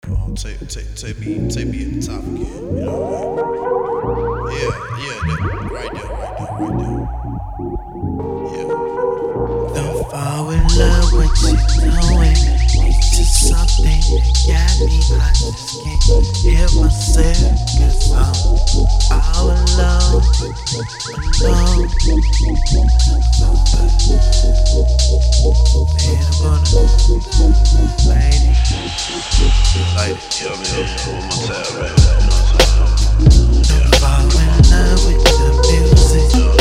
Take me at the top again. You know what I mean? Yeah, that, right there. Yeah. Don't fall in love with what you're doing. It's just something that got me. I just can't hear myself, cause I'm all alone. Man, I'm gonna light it. Light it, yeah, man. One more time, man. You know what I'm saying? Don't fall in love with the music.